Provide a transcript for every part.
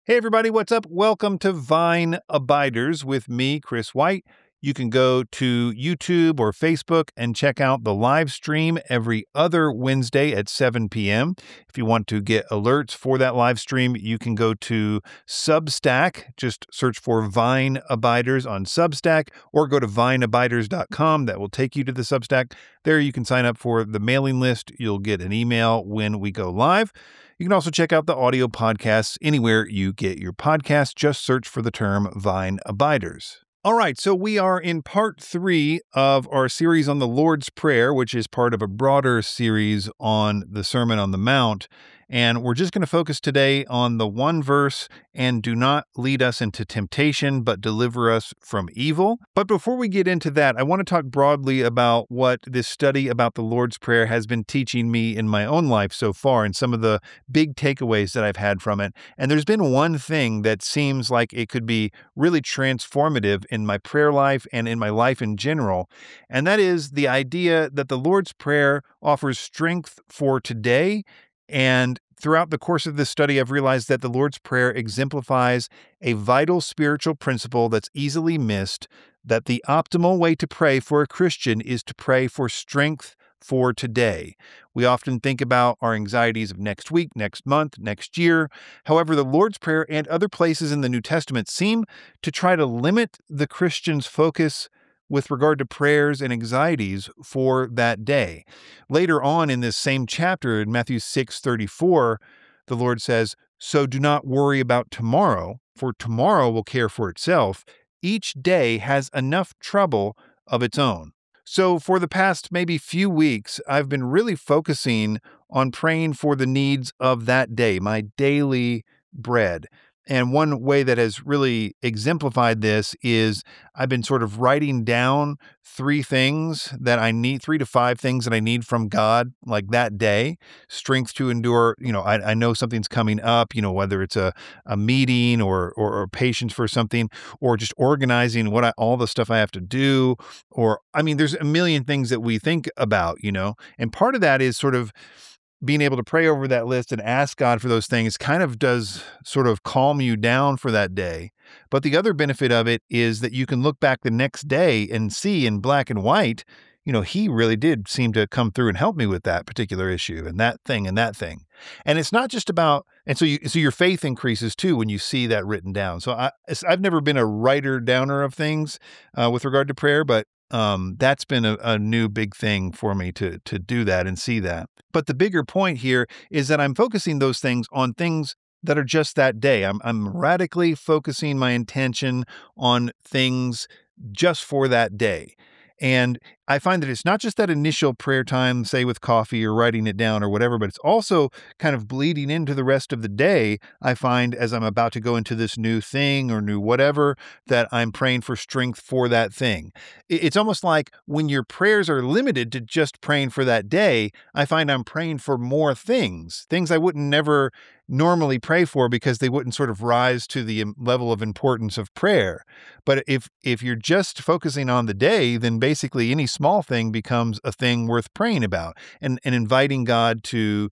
Hey, everybody, what's up? Welcome to Vine Abiders with me, Chris White. You can go to YouTube or Facebook and check out the live stream every other Wednesday at 7 p.m. If you want to get alerts for that live stream, you can go to Substack. Just search for Vine Abiders on Substack or go to vineabiders.com. That will take you to the Substack. There you can sign up for the mailing list. You'll get an email when we go live. You can also check out the audio podcasts anywhere you get your podcasts. Just search for the term Vine Abiders. All right, so we are in part 3 of our series on the Lord's Prayer, which is part of a broader series on the Sermon on the Mount. And we're just going to focus today on the one verse, and do not lead us into temptation, but deliver us from evil. But before we get into that, I want to talk broadly about what this study about the Lord's Prayer has been teaching me in my own life so far, and some of the big takeaways that I've had from it. And there's been one thing that seems like it could be really transformative in my prayer life and in my life in general, and that is the idea that the Lord's Prayer offers strength for today. And throughout the course of this study, I've realized that the Lord's Prayer exemplifies a vital spiritual principle that's easily missed, that the optimal way to pray for a Christian is to pray for strength for today. We often think about our anxieties of next week, next month, next year. However, the Lord's Prayer and other places in the New Testament seem to try to limit the Christian's focus with regard to prayers and anxieties for that day. Later on in this same chapter, in Matthew 6:34, the Lord says, "So do not worry about tomorrow, for tomorrow will care for itself. Each day has enough trouble of its own." So for the past maybe few weeks, I've been really focusing on praying for the needs of that day, my daily bread. And one way that has really exemplified this is I've been sort of writing down 3 things that I need, 3 to 5 things that I need from God, like that day. Strength to endure, I know something's coming up, whether it's a meeting or patience for something, or just organizing all the stuff I have to do. Or, there's a million things that we think about, and part of that is sort of being able to pray over that list and ask God for those things kind of does sort of calm you down for that day. But the other benefit of it is that you can look back the next day and see in black and white, he really did seem to come through and help me with that particular issue and that thing and that thing. And it's not just about, and so your faith increases too when you see that written down. So I've never been a writer downer of things with regard to prayer, but that's been a new big thing for me to do that and see that. But the bigger point here is that I'm focusing those things on things that are just that day. I'm radically focusing my intention on things just for that day. And I find that it's not just that initial prayer time, say with coffee or writing it down or whatever, but it's also kind of bleeding into the rest of the day. I find as I'm about to go into this new thing or new whatever, that I'm praying for strength for that thing. It's almost like when your prayers are limited to just praying for that day, I find I'm praying for more things I wouldn't never normally pray for because they wouldn't sort of rise to the level of importance of prayer. But if you're just focusing on the day, then basically any small thing becomes a thing worth praying about and inviting God to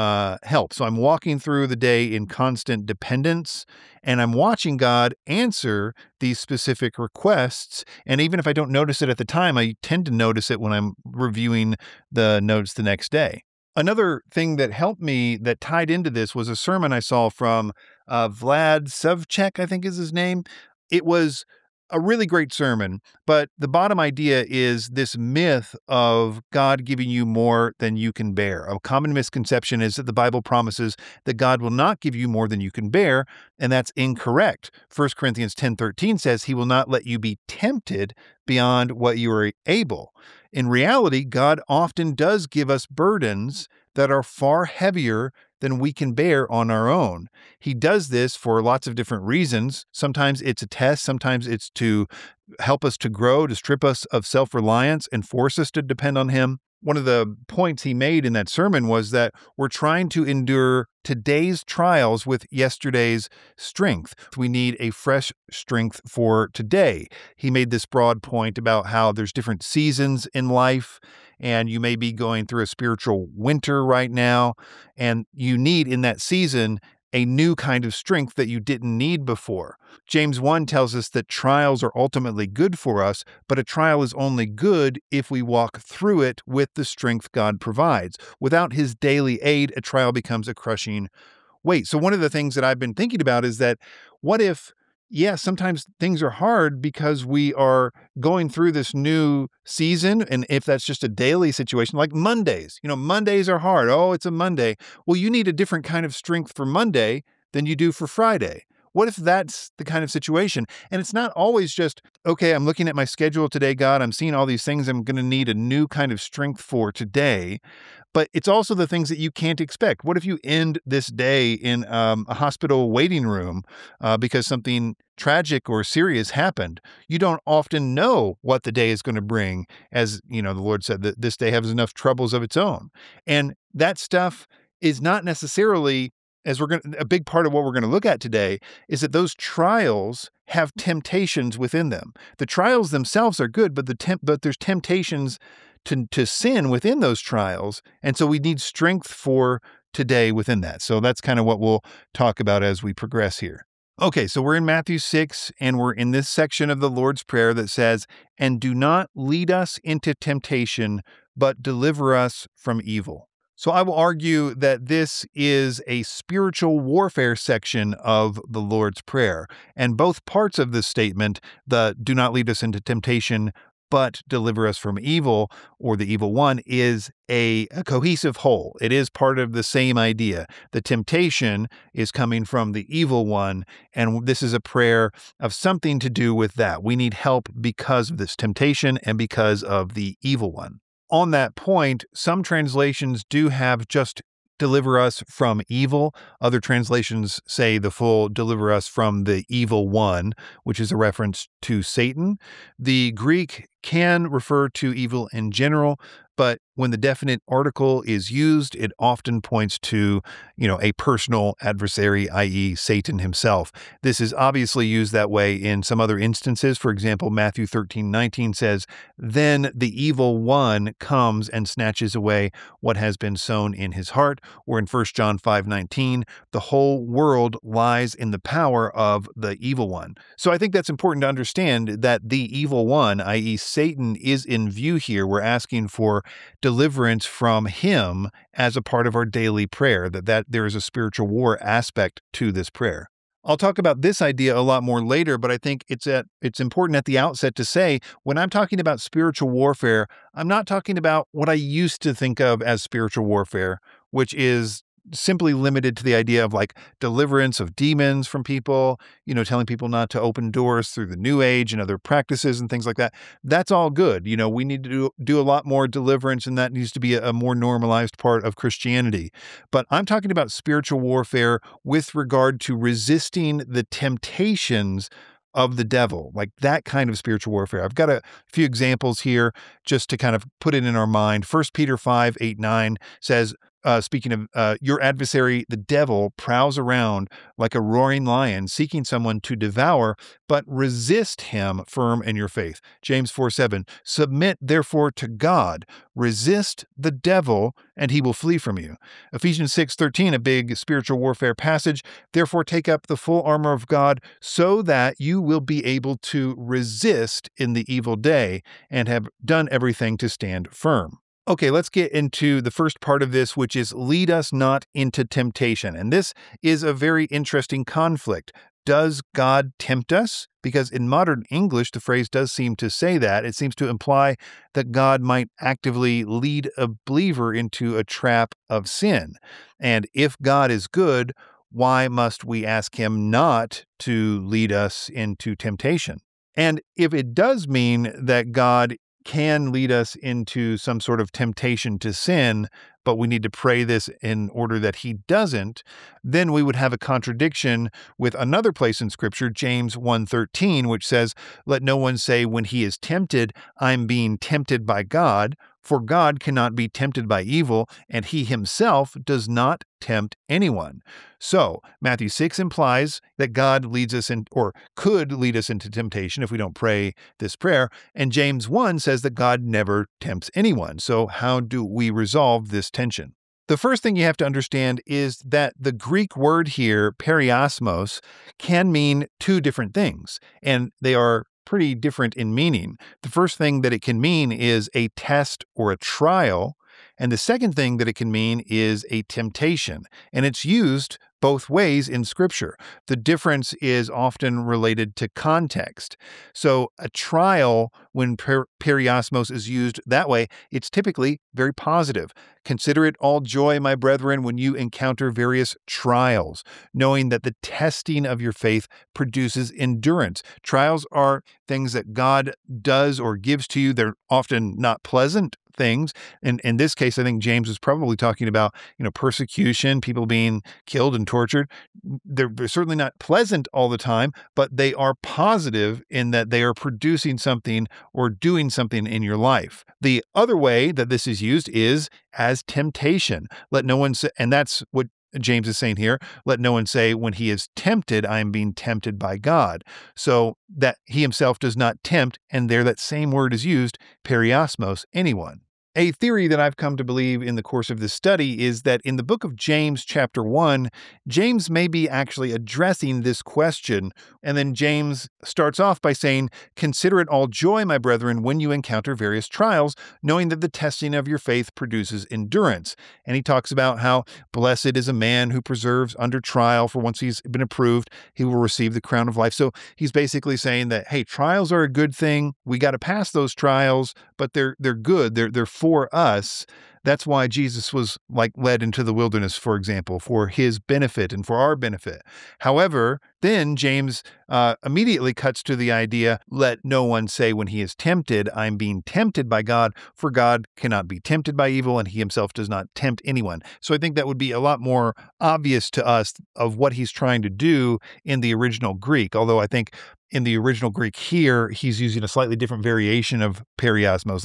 help. So I'm walking through the day in constant dependence, and I'm watching God answer these specific requests. And even if I don't notice it at the time, I tend to notice it when I'm reviewing the notes the next day. Another thing that helped me that tied into this was a sermon I saw from Vlad Savchuk, I think is his name. It was a really great sermon, but the bottom idea is this myth of God giving you more than you can bear. A common misconception is that the Bible promises that God will not give you more than you can bear, and that's incorrect. 1 Corinthians 10:13 says he will not let you be tempted beyond what you are able. In reality, God often does give us burdens that are far heavier than we can bear on our own. He does this for lots of different reasons. Sometimes it's a test. Sometimes it's to help us to grow, to strip us of self-reliance and force us to depend on him. One of the points he made in that sermon was that we're trying to endure today's trials with yesterday's strength. We need a fresh strength for today. He made this broad point about how there's different seasons in life, and you may be going through a spiritual winter right now, and you need in that season a new kind of strength that you didn't need before. James 1 tells us that trials are ultimately good for us, but a trial is only good if we walk through it with the strength God provides. Without his daily aid, a trial becomes a crushing weight. So one of the things that I've been thinking about is that what if, sometimes things are hard because we are going through this new season. And if that's just a daily situation, like Mondays, Mondays are hard. Oh, it's a Monday. Well, you need a different kind of strength for Monday than you do for Friday. What if that's the kind of situation? And it's not always just, okay, I'm looking at my schedule today, God, I'm seeing all these things I'm going to need a new kind of strength for today. But it's also the things that you can't expect. What if you end this day in a hospital waiting room because something tragic or serious happened? You don't often know what the day is going to bring. As the Lord said that this day has enough troubles of its own. And that stuff is not necessarily, a big part of what we're going to look at today is that those trials have temptations within them. The trials themselves are good, but there's temptations to sin within those trials. And so we need strength for today within that. So that's kind of what we'll talk about as we progress here. Okay, so we're in Matthew 6, and we're in this section of the Lord's Prayer that says, "And do not lead us into temptation, but deliver us from evil." So I will argue that this is a spiritual warfare section of the Lord's Prayer. And both parts of this statement, the "do not lead us into temptation, but deliver us from evil," or the evil one, is a cohesive whole. It is part of the same idea. The temptation is coming from the evil one, and this is a prayer of something to do with that. We need help because of this temptation and because of the evil one. On that point, some translations do have just "deliver us from evil." Other translations say the full "deliver us from the evil one," which is a reference to Satan. The Greek can refer to evil in general, but when the definite article is used, it often points to, a personal adversary, i.e. Satan himself. This is obviously used that way in some other instances. For example, Matthew 13:19 says, "Then the evil one comes and snatches away what has been sown in his heart." Or in 1 John 5:19, "The whole world lies in the power of the evil one." So I think that's important to understand that the evil one, i.e. Satan, is in view here. We're asking for deliverance from him as a part of our daily prayer, that there is a spiritual war aspect to this prayer. I'll talk about this idea a lot more later, but I think it's important at the outset to say, when I'm talking about spiritual warfare, I'm not talking about what I used to think of as spiritual warfare, which is simply limited to the idea of like deliverance of demons from people, telling people not to open doors through the New Age and other practices and things like that. That's all good. We need to do a lot more deliverance, and that needs to be a more normalized part of Christianity. But I'm talking about spiritual warfare with regard to resisting the temptations of the devil, like that kind of spiritual warfare. I've got a few examples here just to kind of put it in our mind. 1 Peter 5:8-9 says, speaking of your adversary, the devil, prowls around like a roaring lion, seeking someone to devour, but resist him firm in your faith. James 4:7, "Submit therefore to God, resist the devil, and he will flee from you." Ephesians 6:13, a big spiritual warfare passage, "Therefore take up the full armor of God so that you will be able to resist in the evil day and have done everything to stand firm." Okay, let's get into the first part of this, which is "lead us not into temptation." And this is a very interesting conflict. Does God tempt us? Because in modern English, the phrase does seem to say that. It seems to imply that God might actively lead a believer into a trap of sin. And if God is good, why must we ask him not to lead us into temptation? And if it does mean that God can lead us into some sort of temptation to sin, but we need to pray this in order that he doesn't, then we would have a contradiction with another place in Scripture, James 1:13, which says, "Let no one say when he is tempted, I'm being tempted by God, for God cannot be tempted by evil, and he himself does not tempt anyone." So Matthew 6 implies that God leads us in, or could lead us into temptation if we don't pray this prayer. And James 1 says that God never tempts anyone. So how do we resolve this tension? The first thing you have to understand is that the Greek word here, periosmos, can mean two different things, and they are pretty different in meaning. The first thing that it can mean is a test or a trial, and the second thing that it can mean is a temptation, and it's used both ways in Scripture. The difference is often related to context. So a trial, when periosmos is used that way, it's typically very positive. Consider it all joy, my brethren, when you encounter various trials, knowing that the testing of your faith produces endurance. Trials are things that God does or gives to you. They're often not pleasant things. And in this case, I think James is probably talking about, persecution, people being killed and tortured. They're certainly not pleasant all the time, but they are positive in that they are producing something or doing something in your life. The other way that this is used is as temptation. Let no one say, and that's what James is saying here, let no one say when he is tempted, I am being tempted by God. So that he himself does not tempt, and there that same word is used, periosmos, anyone. A theory that I've come to believe in the course of this study is that in the book of James, chapter 1, James may be actually addressing this question. And then James starts off by saying, consider it all joy, my brethren, when you encounter various trials, knowing that the testing of your faith produces endurance. And he talks about how blessed is a man who perseveres under trial, for once he's been approved, he will receive the crown of life. So he's basically saying that, hey, trials are a good thing. We got to pass those trials, but they're good. They're for us. That's why Jesus was led into the wilderness, for example, for his benefit and for our benefit. However, then James immediately cuts to the idea, let no one say when he is tempted, I'm being tempted by God, for God cannot be tempted by evil, and he himself does not tempt anyone. So I think that would be a lot more obvious to us of what he's trying to do in the original Greek, although I think in the original Greek here, he's using a slightly different variation of periosmos,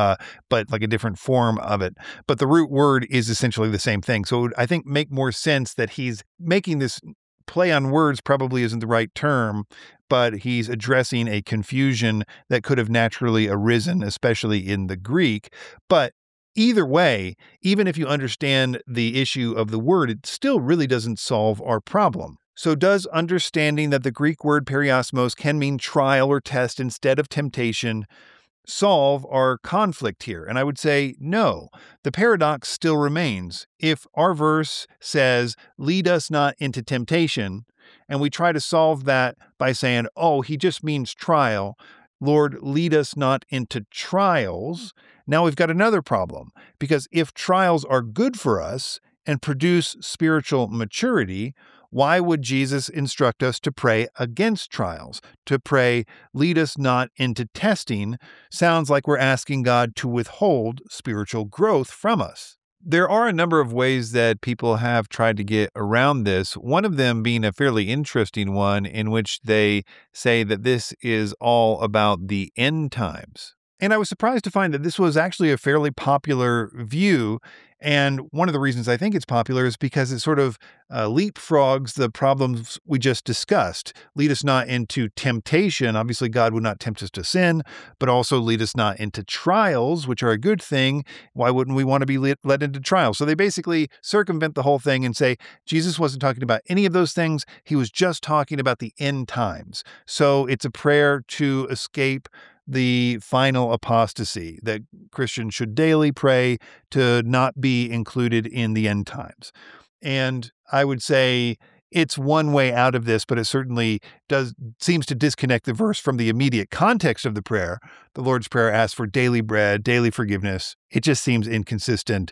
but like a different form of it. But the root word is essentially the same thing. So it would, I think, make more sense that he's making this play on words probably isn't the right term, but he's addressing a confusion that could have naturally arisen, especially in the Greek. But either way, even if you understand the issue of the word, it still really doesn't solve our problem. So does understanding that the Greek word periosmos can mean trial or test instead of temptation solve our conflict here? And I would say no. The paradox still remains. If our verse says, lead us not into temptation, and we try to solve that by saying, oh, he just means trial, Lord, lead us not into trials, now we've got another problem. Because if trials are good for us and produce spiritual maturity, why would Jesus instruct us to pray against trials? To pray, lead us not into testing, sounds like we're asking God to withhold spiritual growth from us. There are a number of ways that people have tried to get around this, one of them being a fairly interesting one in which they say that this is all about the end times. And I was surprised to find that this was actually a fairly popular view. And one of the reasons I think it's popular is because it sort of leapfrogs the problems we just discussed. Lead us not into temptation. Obviously, God would not tempt us to sin, but also lead us not into trials, which are a good thing. Why wouldn't we want to be led into trials? So they basically circumvent the whole thing and say, Jesus wasn't talking about any of those things. He was just talking about the end times. So it's a prayer to escape the final apostasy, that Christians should daily pray to not be included in the end times. And I would say it's one way out of this, but it certainly seems to disconnect the verse from the immediate context of the prayer. The Lord's Prayer asks for daily bread, daily forgiveness. It just seems inconsistent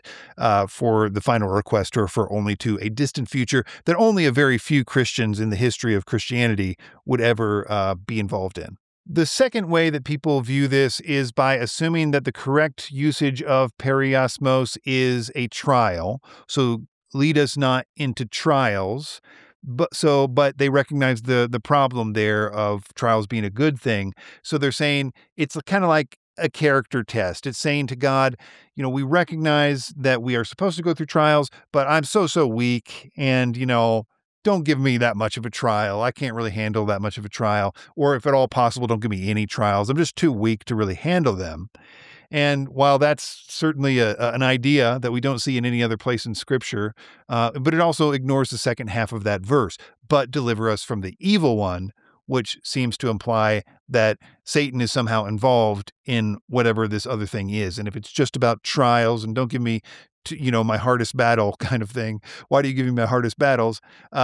for the final request to refer only to a distant future that only a very few Christians in the history of Christianity would ever be involved in. The second way that people view this is by assuming that the correct usage of periosmos is a trial. So lead us not into trials. But they recognize the problem there of trials being a good thing. So they're saying it's kind of like a character test. It's saying to God, we recognize that we are supposed to go through trials, but I'm so weak, and don't give me that much of a trial. I can't really handle that much of a trial. Or if at all possible, don't give me any trials. I'm just too weak to really handle them. And while that's certainly an idea that we don't see in any other place in Scripture, but it also ignores the second half of that verse, but deliver us from the evil one, which seems to imply that Satan is somehow involved in whatever this other thing is. And if it's just about trials and don't give me, my hardest battle kind of thing, why do you give me my hardest battles?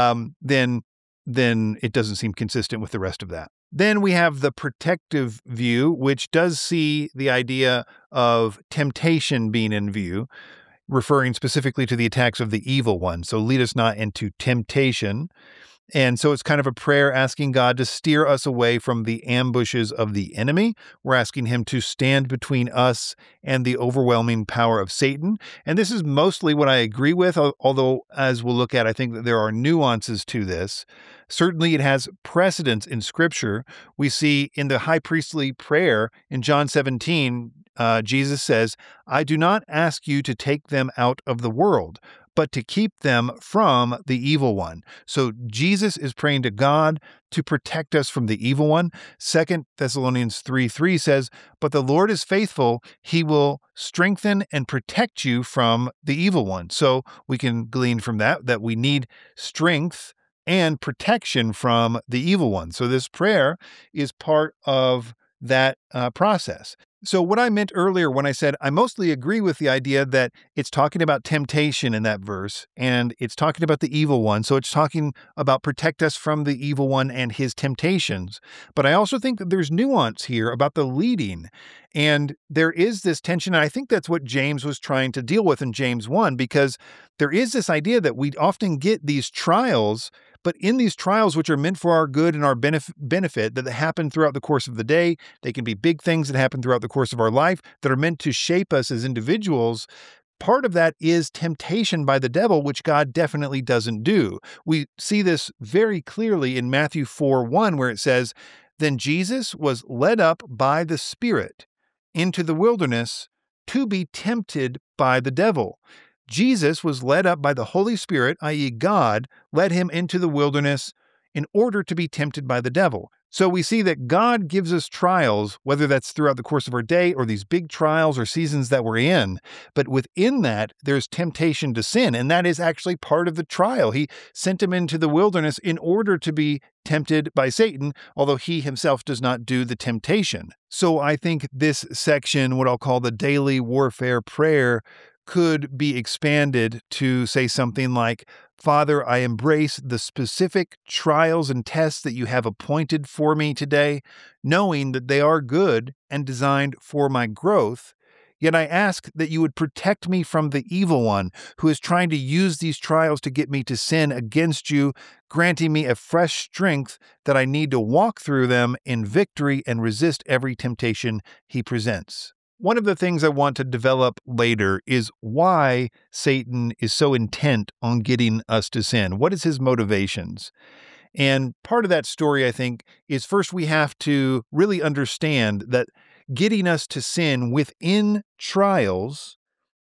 Then it doesn't seem consistent with the rest of that. Then we have the protective view, which does see the idea of temptation being in view, referring specifically to the attacks of the evil one. So lead us not into temptation. And so it's kind of a prayer asking God to steer us away from the ambushes of the enemy. We're asking him to stand between us and the overwhelming power of Satan. And this is mostly what I agree with, although as we'll look at, I think that there are nuances to this. Certainly it has precedence in Scripture. We see in the high priestly prayer in John 17, Jesus says, "I do not ask you to take them out of the world, but to keep them from the evil one." So Jesus is praying to God to protect us from the evil one. 2 Thessalonians 3:3 says, "But the Lord is faithful. He will strengthen and protect you from the evil one." So we can glean from that we need strength and protection from the evil one. So this prayer is part of that process. So what I meant earlier when I said I mostly agree with the idea that it's talking about temptation in that verse, and it's talking about the evil one. So it's talking about protect us from the evil one and his temptations. But I also think that there's nuance here about the leading. And there is this tension, and I think that's what James was trying to deal with in James 1, because there is this idea that we often get these trials, but in these trials, which are meant for our good and our benefit, that happen throughout the course of the day, they can be big things that happen throughout the course of our life that are meant to shape us as individuals. Part of that is temptation by the devil, which God definitely doesn't do. We see this very clearly in Matthew 4:1, where it says, "Then Jesus was led up by the Spirit into the wilderness to be tempted by the devil." Jesus was led up by the Holy Spirit, i.e. God, led him into the wilderness in order to be tempted by the devil. So we see that God gives us trials, whether that's throughout the course of our day or these big trials or seasons that we're in. But within that, there's temptation to sin, and that is actually part of the trial. He sent him into the wilderness in order to be tempted by Satan, although he himself does not do the temptation. So I think this section, what I'll call the daily warfare prayer, could be expanded to say something like, "Father, I embrace the specific trials and tests that you have appointed for me today, knowing that they are good and designed for my growth. Yet I ask that you would protect me from the evil one who is trying to use these trials to get me to sin against you, granting me a fresh strength that I need to walk through them in victory and resist every temptation he presents." One of the things I want to develop later is why Satan is so intent on getting us to sin. What is his motivations? And part of that story, I think, is first we have to really understand that getting us to sin within trials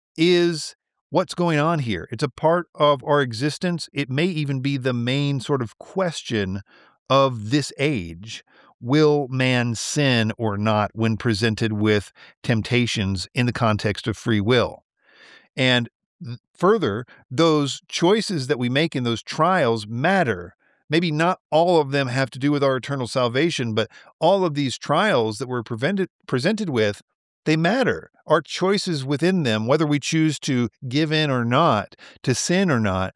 is what's going on here. It's a part of our existence. It may even be the main sort of question of this age. Will man sin or not when presented with temptations in the context of free will? And further, those choices that we make in those trials matter. Maybe not all of them have to do with our eternal salvation, but all of these trials that we're presented with, they matter. Our choices within them, whether we choose to give in or not, to sin or not,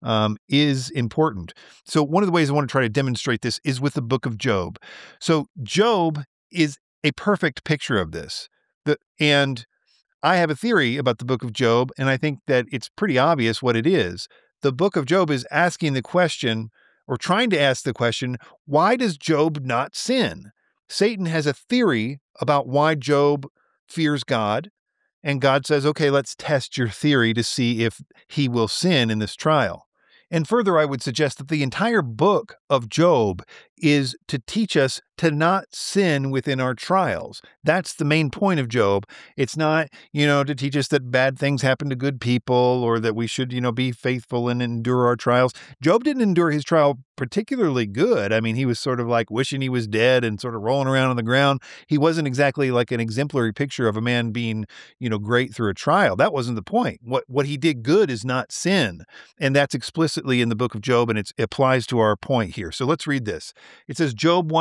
is important. So one of the ways I want to try to demonstrate this is with the book of Job. So Job is a perfect picture of this. And I have a theory about the book of Job, and I think that it's pretty obvious what it is. The book of Job is asking the question, or trying to ask the question, why does Job not sin? Satan has a theory about why Job fears God, and God says, okay, let's test your theory to see if he will sin in this trial. And further, I would suggest that the entire book of Job is to teach us to not sin within our trials. That's the main point of Job. It's not, to teach us that bad things happen to good people or that we should, be faithful and endure our trials. Job didn't endure his trial particularly good. I mean, he was sort of like wishing he was dead and sort of rolling around on the ground. He wasn't exactly like an exemplary picture of a man being, great through a trial. That wasn't the point. What he did good is not sin. And that's explicitly in the book of Job, and it applies to our point here. So let's read this. It says, Job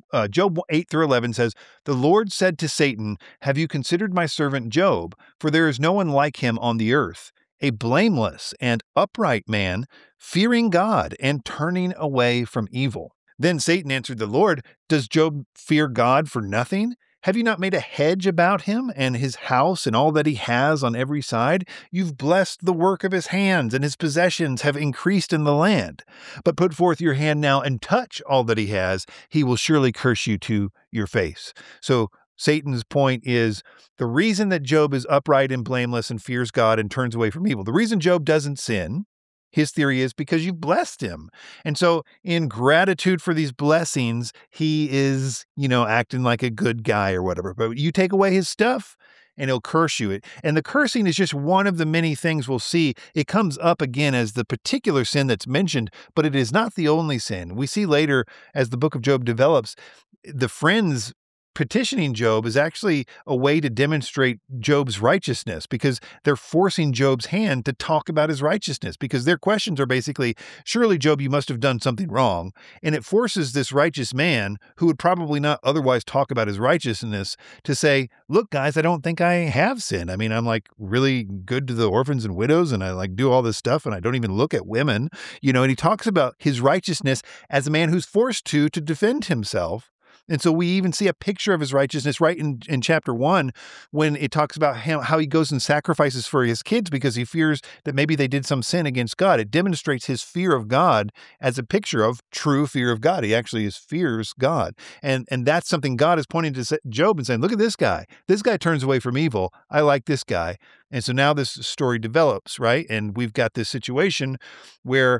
8 through 11 says, "The Lord said to Satan, 'Have you considered my servant Job? For there is no one like him on the earth, a blameless and upright man, fearing God and turning away from evil.' Then Satan answered the Lord, 'Does Job fear God for nothing? Have you not made a hedge about him and his house and all that he has on every side? You've blessed the work of his hands, and his possessions have increased in the land. But put forth your hand now and touch all that he has. He will surely curse you to your face.'" So Satan's point is the reason that Job is upright and blameless and fears God and turns away from evil, the reason Job doesn't sin, his theory is because you've blessed him. And so in gratitude for these blessings, he is, acting like a good guy or whatever. But you take away his stuff and he'll curse you. And the cursing is just one of the many things we'll see. It comes up again as the particular sin that's mentioned, but it is not the only sin. We see later as the book of Job develops, the friends petitioning Job is actually a way to demonstrate Job's righteousness because they're forcing Job's hand to talk about his righteousness because their questions are basically, surely, Job, you must have done something wrong. And it forces this righteous man who would probably not otherwise talk about his righteousness to say, look, guys, I don't think I have sinned. I mean, I'm like really good to the orphans and widows and I like do all this stuff and I don't even look at women, and he talks about his righteousness as a man who's forced to defend himself. And so we even see a picture of his righteousness right in chapter 1 when it talks about how he goes and sacrifices for his kids because he fears that maybe they did some sin against God. It demonstrates his fear of God as a picture of true fear of God. He actually fears God. And that's something God is pointing to Job and saying, look at this guy. This guy turns away from evil. I like this guy. And so now this story develops, right? And we've got this situation where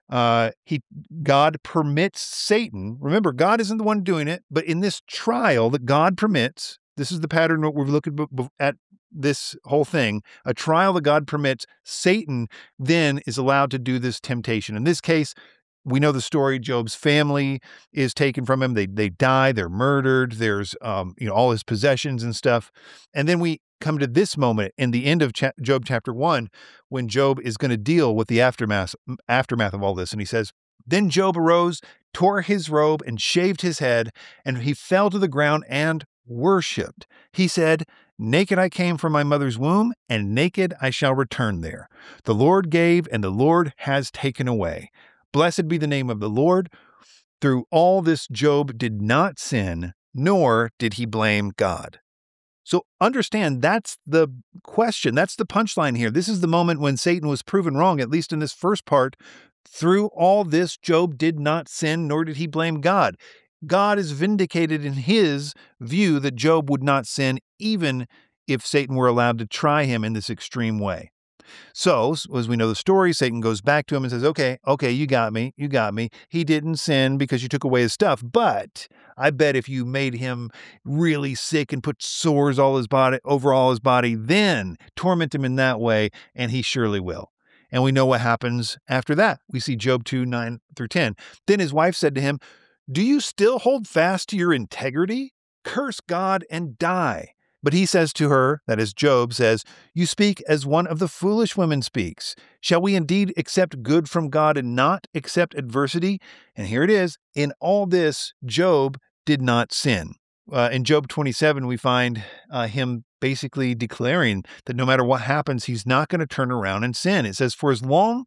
God permits Satan. Remember, God isn't the one doing it, but in this trial that God permits, this is the pattern that we're looking at this whole thing, a trial that God permits, Satan then is allowed to do this temptation. In this case, we know the story. Job's family is taken from him. They die. They're murdered. There's, all his possessions and stuff. And then we come to this moment in the end of Job chapter 1, when Job is going to deal with the aftermath of all this. And he says, "Then Job arose, tore his robe and shaved his head, and he fell to the ground and worshiped. He said, 'Naked I came from my mother's womb, and naked I shall return there. The Lord gave, and the Lord has taken away. Blessed be the name of the Lord.' Through all this, Job did not sin, nor did he blame God." So understand that's the question. That's the punchline here. This is the moment when Satan was proven wrong, at least in this first part. Through all this, Job did not sin, nor did he blame God. God is vindicated in his view that Job would not sin, even if Satan were allowed to try him in this extreme way. So, as we know the story, Satan goes back to him and says, okay, you got me. He didn't sin because you took away his stuff, but I bet if you made him really sick and put sores over all his body, then torment him in that way, and he surely will. And we know what happens after that. We see Job 2, 9 through 10. Then his wife said to him, "Do you still hold fast to your integrity? Curse God and die." But he says to her, that is, Job says, "You speak as one of the foolish women speaks. Shall we indeed accept good from God and not accept adversity?" And here it is. In all this, Job did not sin. In Job 27, we find him basically declaring that no matter what happens, he's not going to turn around and sin. It says, For as long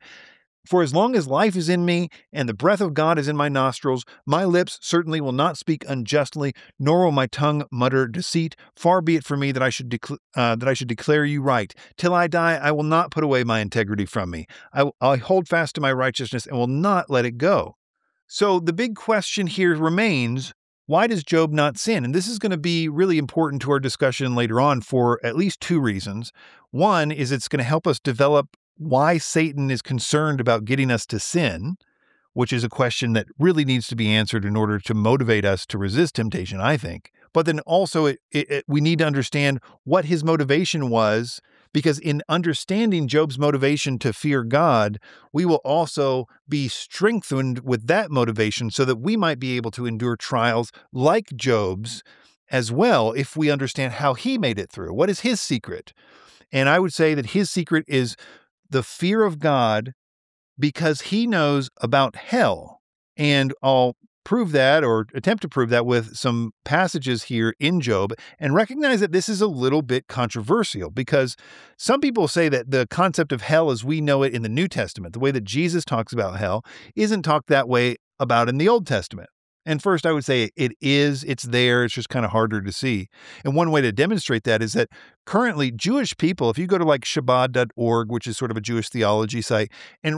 as life is in me and the breath of God is in my nostrils, my lips certainly will not speak unjustly, nor will my tongue mutter deceit. Far be it from me that I should declare you right. Till I die, I will not put away my integrity from me. I hold fast to my righteousness and will not let it go. So the big question here remains, why does Job not sin? And this is going to be really important to our discussion later on for at least two reasons. One is it's going to help us develop why Satan is concerned about getting us to sin, which is a question that really needs to be answered in order to motivate us to resist temptation, I think. But then also we need to understand what his motivation was, because in understanding Job's motivation to fear God, we will also be strengthened with that motivation so that we might be able to endure trials like Job's as well if we understand how he made it through. What is his secret? And I would say that his secret is the fear of God, because he knows about hell. And I'll prove that, or attempt to prove that, with some passages here in Job, and recognize that this is a little bit controversial, because some people say that the concept of hell as we know it in the New Testament, the way that Jesus talks about hell, isn't talked that way about in the Old Testament. And first, I would say it is. It's there. It's just kind of harder to see. And one way to demonstrate that is that currently Jewish people, if you go to like Shabbat.org, which is sort of a Jewish theology site,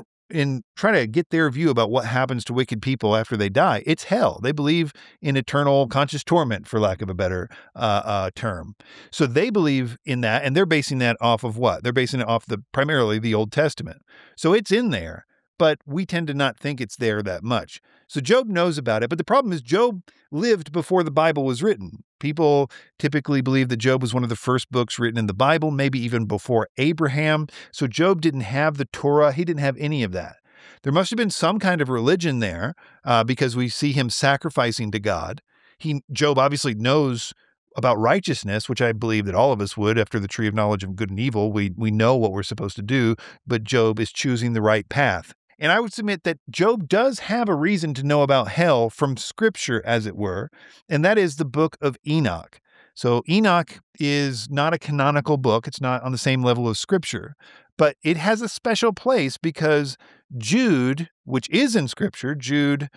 and try to get their view about what happens to wicked people after they die, it's hell. They believe in eternal conscious torment, for lack of a better term. So they believe in that, and they're basing that off of what? They're basing it off primarily the Old Testament. So it's in there, but we tend to not think it's there that much. So Job knows about it, but the problem is Job lived before the Bible was written. People typically believe that Job was one of the first books written in the Bible, maybe even before Abraham. So Job didn't have the Torah. He didn't have any of that. There must have been some kind of religion there, because we see him sacrificing to God. Job obviously knows about righteousness, which I believe that all of us would. After the tree of knowledge of good and evil, we know what we're supposed to do, but Job is choosing the right path. And I would submit that Job does have a reason to know about hell from Scripture, as it were, and that is the book of Enoch. So Enoch is not a canonical book. It's not on the same level of Scripture, but it has a special place because Jude, which is in Scripture, Jude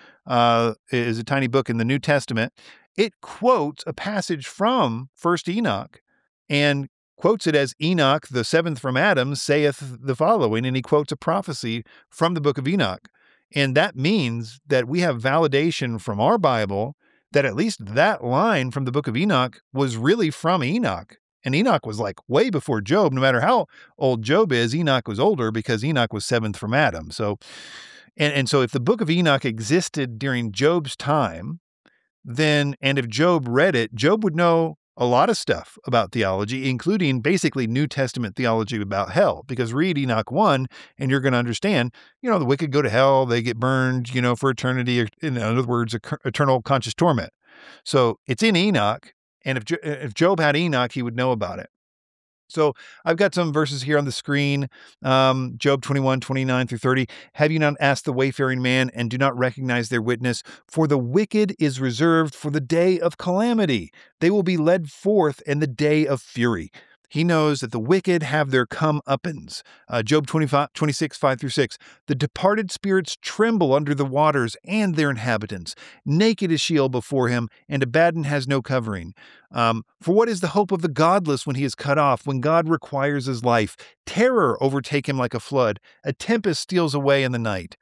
is a tiny book in the New Testament. It quotes a passage from 1st Enoch and quotes it as Enoch, the seventh from Adam, saith the following, and he quotes a prophecy from the book of Enoch. And that means that we have validation from our Bible that at least that line from the book of Enoch was really from Enoch. And Enoch was like way before Job. No matter how old Job is, Enoch was older because Enoch was seventh from Adam. So, and so if the book of Enoch existed during Job's time, then, and if Job read it, Job would know a lot of stuff about theology, including basically New Testament theology about hell, because read Enoch 1 and you're going to understand, the wicked go to hell, they get burned, for eternity, or in other words, eternal conscious torment. So it's in Enoch. And if Job had Enoch, he would know about it. So I've got some verses here on the screen. Job 21, 29 through 30. Have you not asked the wayfaring man and do not recognize their witness? For the wicked is reserved for the day of calamity. They will be led forth in the day of fury. He knows that the wicked have their comeuppance. Job 26, 5 through 6. The departed spirits tremble under the waters and their inhabitants. Naked is Sheol before him, and Abaddon has no covering. For what is the hope of the godless when he is cut off, when God requires his life? Terror overtake him like a flood. A tempest steals away in the night.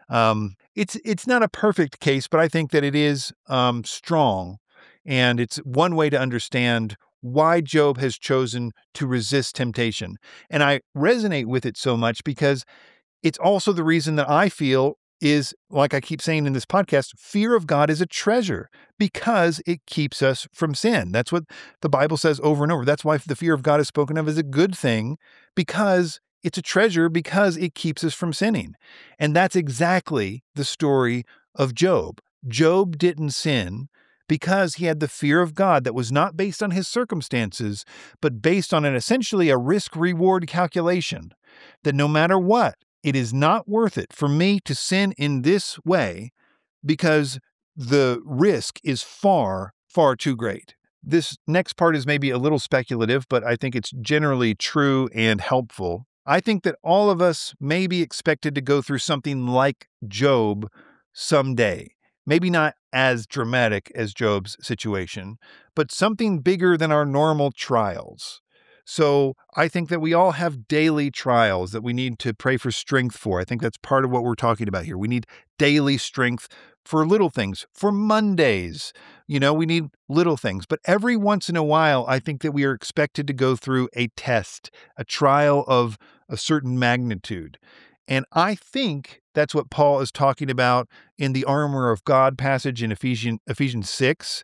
It's not a perfect case, but I think that it is strong. And it's one way to understand why Job has chosen to resist temptation. And I resonate with it so much because it's also the reason that I feel is, like I keep saying in this podcast, fear of God is a treasure because it keeps us from sin. That's what the Bible says over and over. That's why the fear of God is spoken of as a good thing, because it's a treasure, because it keeps us from sinning. And that's exactly the story of Job. Job didn't sin because he had the fear of God that was not based on his circumstances, but based on essentially a risk-reward calculation, that no matter what, it is not worth it for me to sin in this way because the risk is far, far too great. This next part is maybe a little speculative, but I think it's generally true and helpful. I think that all of us may be expected to go through something like Job someday. Maybe not as dramatic as Job's situation, but something bigger than our normal trials. So I think that we all have daily trials that we need to pray for strength for. I think that's part of what we're talking about here. We need daily strength for little things, for Mondays. We need little things. But every once in a while, I think that we are expected to go through a test, a trial of a certain magnitude. And I think that's what Paul is talking about in the armor of God passage in Ephesians 6,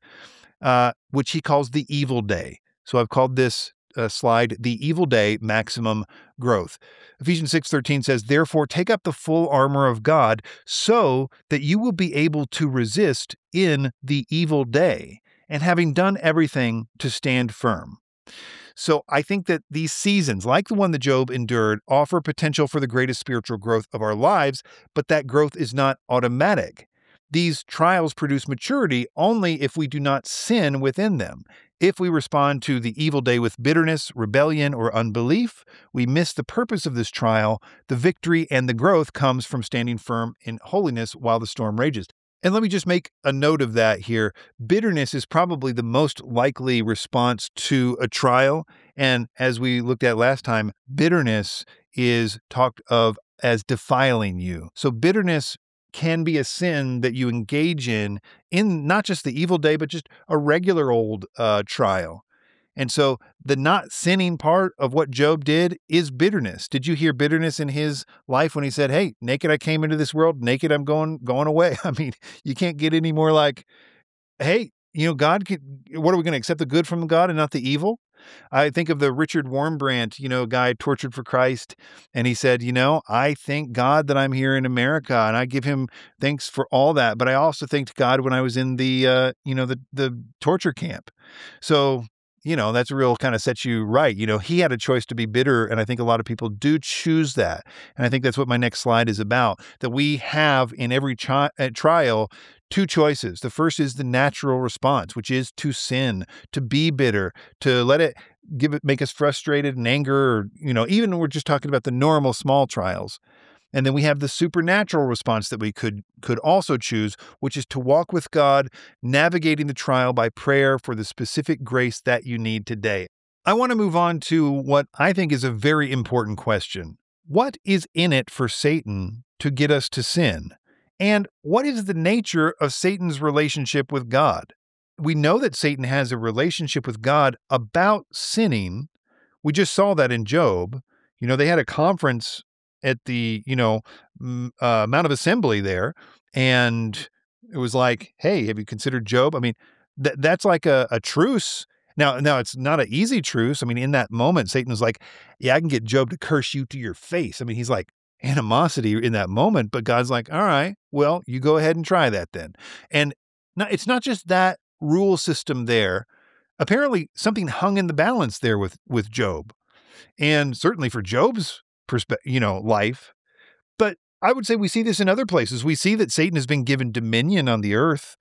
which he calls the evil day. So I've called this slide the evil day maximum growth. Ephesians 6:13 says, "Therefore take up the full armor of God so that you will be able to resist in the evil day, and having done everything, to stand firm." So I think that these seasons, like the one that Job endured, offer potential for the greatest spiritual growth of our lives, but that growth is not automatic. These trials produce maturity only if we do not sin within them. If we respond to the evil day with bitterness, rebellion, or unbelief, we miss the purpose of this trial. The victory and the growth comes from standing firm in holiness while the storm rages. And let me just make a note of that here. Bitterness is probably the most likely response to a trial. And as we looked at last time, bitterness is talked of as defiling you. So bitterness can be a sin that you engage in not just the evil day, but just a regular old trial. And so the not sinning part of what Job did is bitterness. Did you hear bitterness in his life when he said, "Hey, naked I came into this world, naked I'm going away"? I mean, you can't get any more like, "Hey, God, what are we going to accept the good from God and not the evil?" I think of the Richard Wurmbrand, guy tortured for Christ. And he said, "I thank God that I'm here in America, and I give him thanks for all that. But I also thanked God when I was in the torture camp." So, that's real kind of sets you right. He had a choice to be bitter. And I think a lot of people do choose that. And I think that's what my next slide is about, that we have in every trial two choices. The first is the natural response, which is to sin, to be bitter, to let it make us frustrated and anger, or, even when we're just talking about the normal small trials. And then we have the supernatural response that we could also choose, which is to walk with God, navigating the trial by prayer for the specific grace that you need today. I want to move on to what I think is a very important question. What is in it for Satan to get us to sin? And what is the nature of Satan's relationship with God? We know that Satan has a relationship with God about sinning. We just saw that in Job. They had a conference at the, Mount of Assembly there. And it was like, "Hey, have you considered Job?" I mean, that's like a truce. Now it's not an easy truce. I mean, in that moment, Satan was like, "Yeah, I can get Job to curse you to your face." I mean, he's like animosity in that moment, but God's like, "All right, well, you go ahead and try that then." And it's not just that rule system there. Apparently something hung in the balance there with Job. And certainly for Job's life. But I would say we see this in other places. We see that Satan has been given dominion on the earth.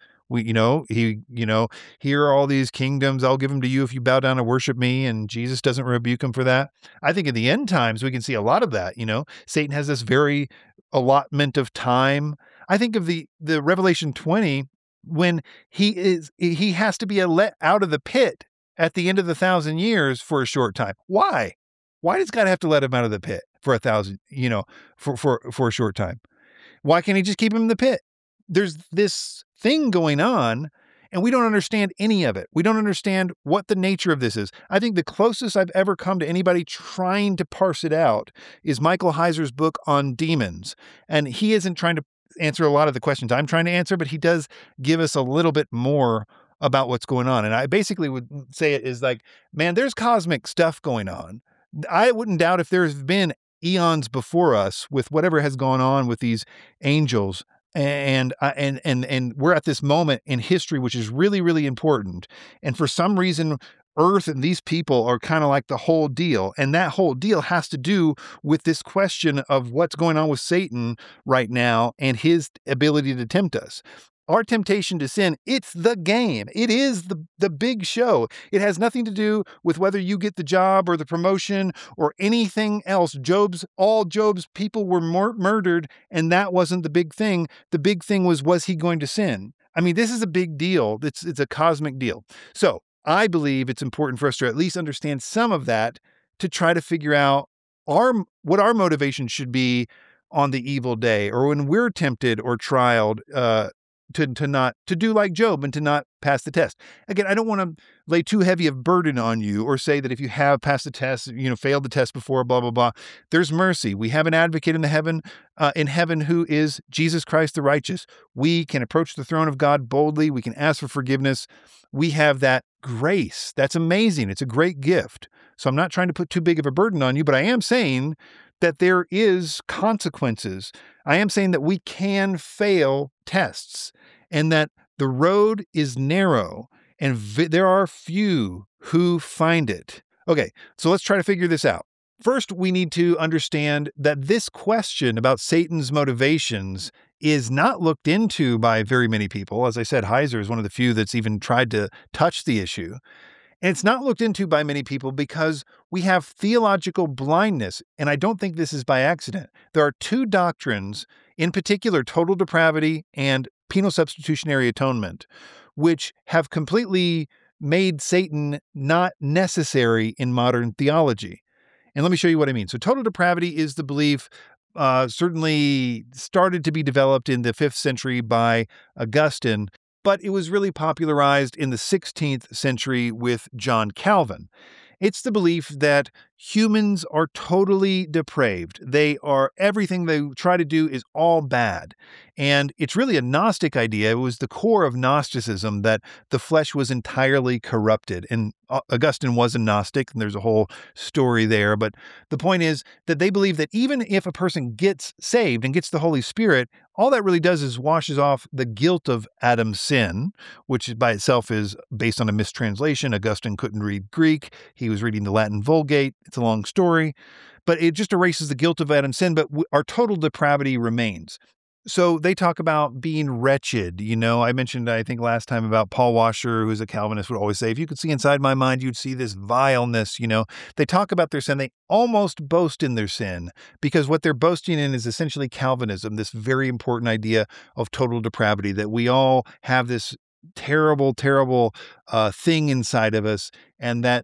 Here are all these kingdoms. I'll give them to you if you bow down and worship me. And Jesus doesn't rebuke him for that. I think in the end times, we can see a lot of that. Satan has this very allotment of time. I think of the Revelation 20, when he has to be let out of the pit at the end of the 1,000 years for a short time. Why? Why does God have to let him out of the pit for 1,000, for a short time? Why can't he just keep him in the pit? There's this thing going on, and we don't understand any of it. We don't understand what the nature of this is. I think the closest I've ever come to anybody trying to parse it out is Michael Heiser's book on demons. And he isn't trying to answer a lot of the questions I'm trying to answer, but he does give us a little bit more about what's going on. And I basically would say it is like, man, there's cosmic stuff going on. I wouldn't doubt if there's been eons before us with whatever has gone on with these angels. And we're at this moment in history, which is really, really important. And for some reason, Earth and these people are kind of like the whole deal. And that whole deal has to do with this question of what's going on with Satan right now and his ability to tempt us. Our temptation to sin, it's the game. It is the big show. It has nothing to do with whether you get the job or the promotion or anything else. All Job's people were murdered, and that wasn't the big thing. The big thing was he going to sin? I mean, this is a big deal. It's a cosmic deal. So I believe it's important for us to at least understand some of that to try to figure out what our motivation should be on the evil day or when we're tempted or trialed to do like Job and to not pass the test. Again, I don't want to lay too heavy of burden on you or say that if you have passed the test, failed the test before, blah, blah, blah. There's mercy. We have an advocate in heaven who is Jesus Christ the righteous. We can approach the throne of God boldly. We can ask for forgiveness. We have that grace. That's amazing. It's a great gift. So I'm not trying to put too big of a burden on you, but I am saying that there is consequences. I am saying that we can fail tests and that the road is narrow and there are few who find it. Okay, so let's try to figure this out. First, we need to understand that this question about Satan's motivations is not looked into by very many people. As I said, Heiser is one of the few that's even tried to touch the issue. And it's not looked into by many people because we have theological blindness, and I don't think this is by accident. There are two doctrines, in particular, total depravity and penal substitutionary atonement, which have completely made Satan not necessary in modern theology. And let me show you what I mean. So total depravity is the belief certainly started to be developed in the 5th century by Augustine, but it was really popularized in the 16th century with John Calvin. It's the belief that humans are totally depraved. Everything they try to do is all bad. And it's really a Gnostic idea. It was the core of Gnosticism that the flesh was entirely corrupted. And Augustine was a Gnostic, and there's a whole story there. But the point is that they believe that even if a person gets saved and gets the Holy Spirit, all that really does is washes off the guilt of Adam's sin, which by itself is based on a mistranslation. Augustine couldn't read Greek. He was reading the Latin Vulgate. It's a long story, but it just erases the guilt of Adam's sin, but our total depravity remains. So they talk about being wretched. I mentioned, I think last time about Paul Washer, who's a Calvinist, would always say, if you could see inside my mind, you'd see this vileness. They talk about their sin. They almost boast in their sin because what they're boasting in is essentially Calvinism, this very important idea of total depravity, that we all have this terrible, terrible thing inside of us. And that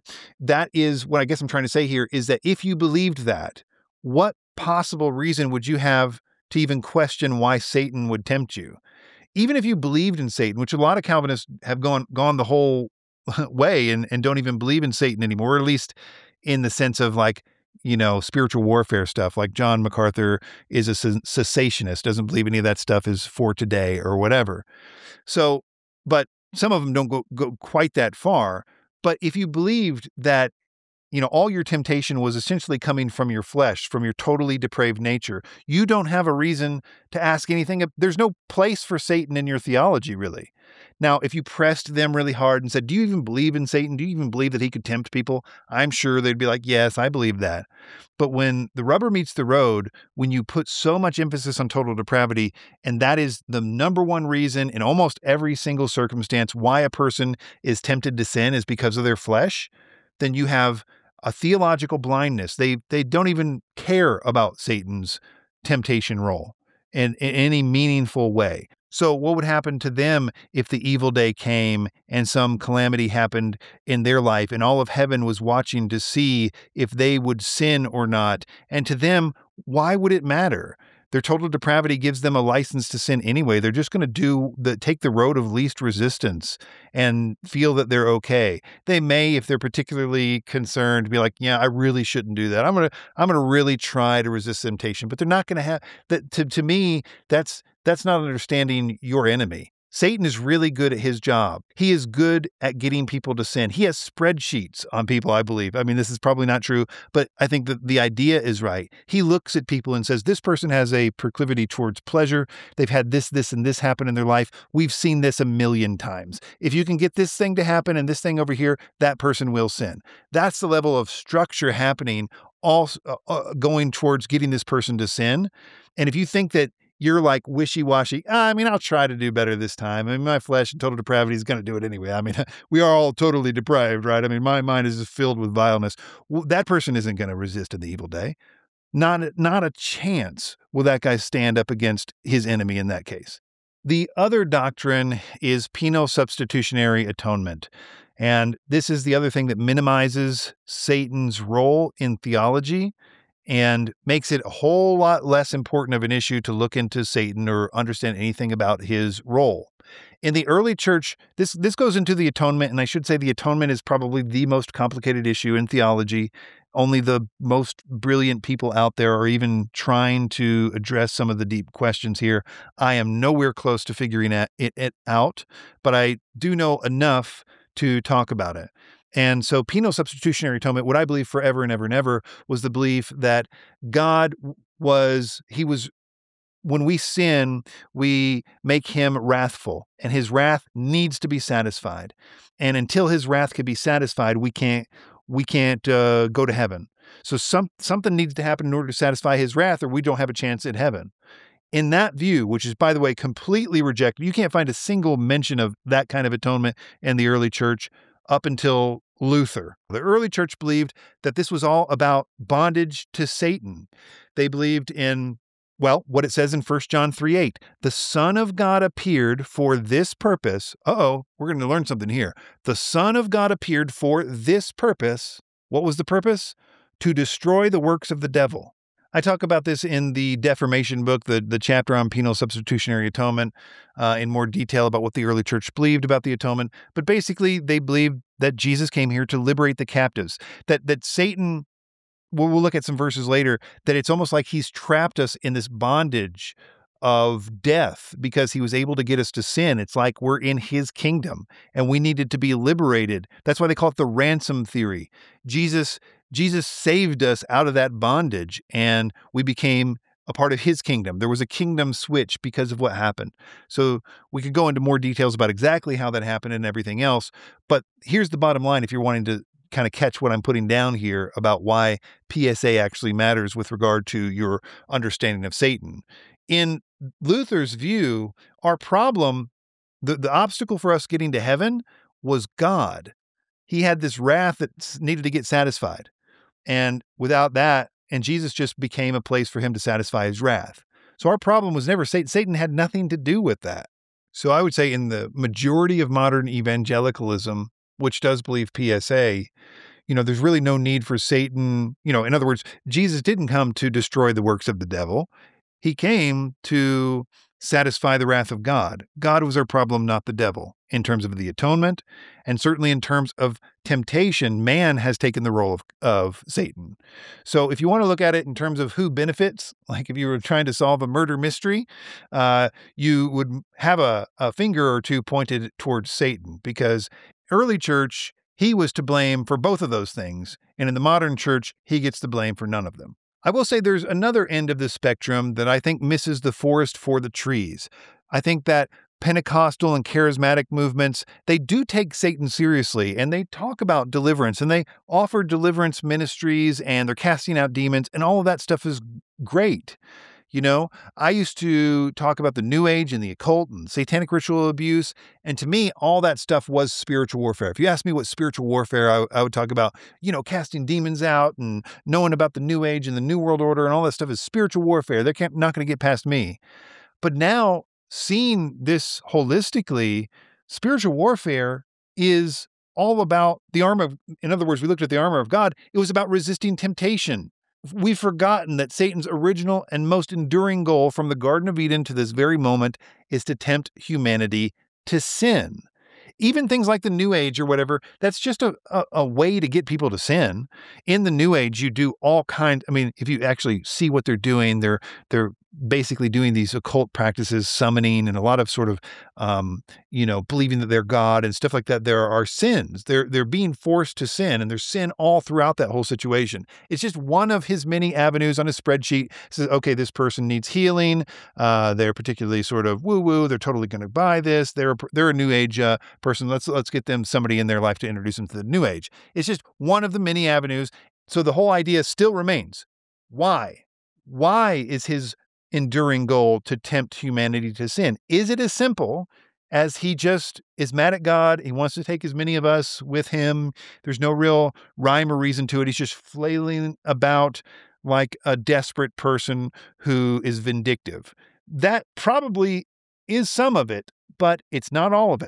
is what I guess I'm trying to say here is that if you believed that, what possible reason would you have to even question why Satan would tempt you? Even if you believed in Satan, which a lot of Calvinists have gone the whole way and don't even believe in Satan anymore, or at least in the sense of spiritual warfare stuff. Like John MacArthur is a cessationist, doesn't believe any of that stuff is for today or whatever. So, but some of them don't go quite that far. But if you believed that all your temptation was essentially coming from your flesh, from your totally depraved nature, you don't have a reason to ask anything. There's no place for Satan in your theology, really. Now, if you pressed them really hard and said, do you even believe in Satan? Do you even believe that he could tempt people? I'm sure they'd be like, yes, I believe that. But when the rubber meets the road, when you put so much emphasis on total depravity, and that is the number one reason in almost every single circumstance why a person is tempted to sin is because of their flesh, then you have a theological blindness. They don't even care about Satan's temptation role in any meaningful way. So what would happen to them if the evil day came and some calamity happened in their life and all of heaven was watching to see if they would sin or not? And to them, why would it matter? Their total depravity gives them a license to sin anyway. They're just going to take the road of least resistance and feel that they're okay. They may, if they're particularly concerned, be like, yeah, I really shouldn't do that. I'm going to really try to resist temptation, but they're not going to have that. To me, that's not understanding your enemy. Satan is really good at his job. He is good at getting people to sin. He has spreadsheets on people, I believe. I mean, this is probably not true, but I think that the idea is right. He looks at people and says, this person has a proclivity towards pleasure. They've had this, and this happen in their life. We've seen this a million times. If you can get this thing to happen and this thing over here, that person will sin. That's the level of structure happening, all going towards getting this person to sin. And if you think that you're like wishy-washy, I'll try to do better this time. My flesh and total depravity is going to do it anyway. We are all totally depraved, right? My mind is just filled with vileness. Well, that person isn't going to resist in the evil day. Not a chance will that guy stand up against his enemy in that case. The other doctrine is penal substitutionary atonement. And this is the other thing that minimizes Satan's role in theology. and makes it a whole lot less important of an issue to look into Satan or understand anything about his role. In the early church, this goes into the atonement, and I should say the atonement is probably the most complicated issue in theology. Only the most brilliant people out there are even trying to address some of the deep questions here. I am nowhere close to figuring it out, but I do know enough to talk about it. And so penal substitutionary atonement, what I believe forever and ever and ever, was the belief that God when we sin, we make him wrathful, and his wrath needs to be satisfied. And until his wrath can be satisfied, we can't go to heaven. So something needs to happen in order to satisfy his wrath, or we don't have a chance at heaven. In that view, which is, by the way, completely rejected, you can't find a single mention of that kind of atonement in the early church up until Luther. The early church believed that this was all about bondage to Satan. They believed in, well, what it says in 1 John 3:8, the Son of God appeared for this purpose. We're going to learn something here. The Son of God appeared for this purpose. What was the purpose? To destroy the works of the devil. I talk about this in the Deformation book, the chapter on penal substitutionary atonement, in more detail about what the early church believed about the atonement. But basically, they believed that Jesus came here to liberate the captives, that Satan, we'll look at some verses later, that it's almost like he's trapped us in this bondage of death because he was able to get us to sin. It's like we're in his kingdom and we needed to be liberated. That's why they call it the ransom theory. Jesus saved us out of that bondage and we became a part of his kingdom. There was a kingdom switch because of what happened. So we could go into more details about exactly how that happened and everything else. But here's the bottom line if you're wanting to kind of catch what I'm putting down here about why PSA actually matters with regard to your understanding of Satan. In Luther's view, our problem, the obstacle for us getting to heaven was God. He had this wrath that needed to get satisfied. And without that, and Jesus just became a place for him to satisfy his wrath. So our problem was never Satan. Satan had nothing to do with that. So I would say in the majority of modern evangelicalism, which does believe PSA, there's really no need for Satan. In other words, Jesus didn't come to destroy the works of the devil. He came to satisfy the wrath of God. God was our problem, not the devil, in terms of the atonement. And certainly in terms of temptation, man has taken the role of Satan. So if you want to look at it in terms of who benefits, like if you were trying to solve a murder mystery, you would have a finger or two pointed towards Satan, because early church, he was to blame for both of those things. And in the modern church, he gets the blame for none of them. I will say there's another end of the spectrum that I think misses the forest for the trees. I think that Pentecostal and charismatic movements, they do take Satan seriously, and they talk about deliverance, and they offer deliverance ministries, and they're casting out demons, and all of that stuff is great. I used to talk about the New Age and the occult and satanic ritual abuse. And to me, all that stuff was spiritual warfare. If you ask me what spiritual warfare, I would talk about, casting demons out and knowing about the New Age and the New World Order and all that stuff is spiritual warfare. They're not going to get past me. But now, seeing this holistically, spiritual warfare is all about the armor. In other words, we looked at the armor of God. It was about resisting temptation. We've forgotten that Satan's original and most enduring goal from the Garden of Eden to this very moment is to tempt humanity to sin. Even things like the New Age or whatever, that's just a way to get people to sin. In the New Age, you do all kinds. If you actually see what they're doing, they're basically doing these occult practices, summoning, and a lot of sort of, believing that they're God and stuff like that. There are sins. They're being forced to sin, and there's sin all throughout that whole situation. It's just one of his many avenues on a spreadsheet. It says, okay, this person needs healing. They're particularly sort of woo-woo. They're totally going to buy this. They're a New Age person. Let's get them somebody in their life to introduce them to the New Age. It's just one of the many avenues. So the whole idea still remains. Why? Why is his enduring goal to tempt humanity to sin? Is it as simple as he just is mad at God? He wants to take as many of us with him. There's no real rhyme or reason to it. He's just flailing about like a desperate person who is vindictive. That probably is some of it, but it's not all of it.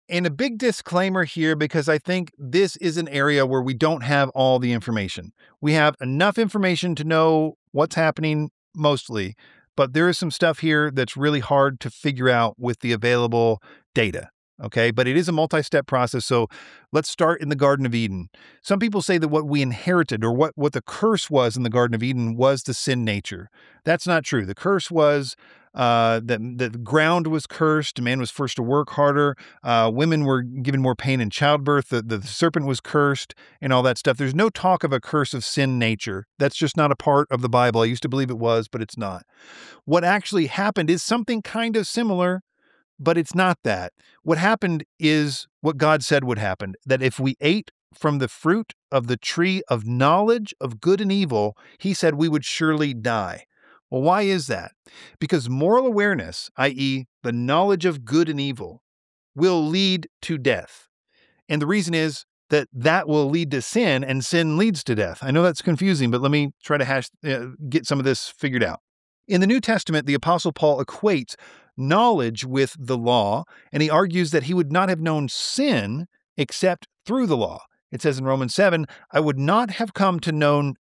And a big disclaimer here, because I think this is an area where we don't have all the information. We have enough information to know what's happening mostly, but there is some stuff here that's really hard to figure out with the available data. Okay, but it is a multi-step process. So let's start in the Garden of Eden. Some people say that what we inherited, or what the curse was in the Garden of Eden, was the sin nature. That's not true. The curse was that the ground was cursed. Man was forced to work harder. Women were given more pain in childbirth. The serpent was cursed and all that stuff. There's no talk of a curse of sin nature. That's just not a part of the Bible. I used to believe it was, but it's not. What actually happened is something kind of similar, but it's not that. What happened is what God said would happen, that if we ate from the fruit of the tree of knowledge of good and evil, he said we would surely die. Well, why is that? Because moral awareness, i.e., the knowledge of good and evil, will lead to death. And the reason is that will lead to sin, and sin leads to death. I know that's confusing, but let me try to get some of this figured out. In the New Testament, the Apostle Paul equates knowledge with the law, and he argues that he would not have known sin except through the law. It says in Romans 7, I would not have come to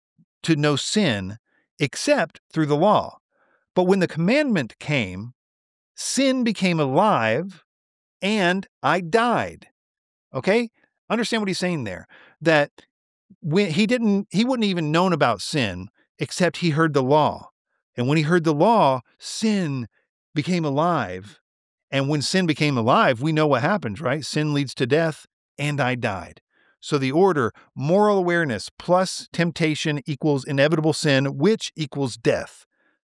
know sin except through the law. But when the commandment came, sin became alive and I died. Okay? Understand what he's saying there. That when he wouldn't even known about sin except he heard the law. And when he heard the law, sin became alive. And when sin became alive, we know what happens, right? Sin leads to death, and I died. So the order, moral awareness plus temptation equals inevitable sin, which equals death.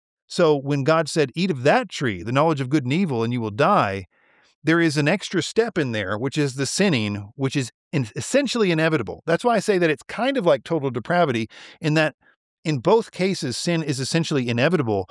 So when God said, eat of that tree, the knowledge of good and evil, and you will die, there is an extra step in there, which is the sinning, which is essentially inevitable. That's why I say that it's kind of like total depravity, in that in both cases, sin is essentially inevitable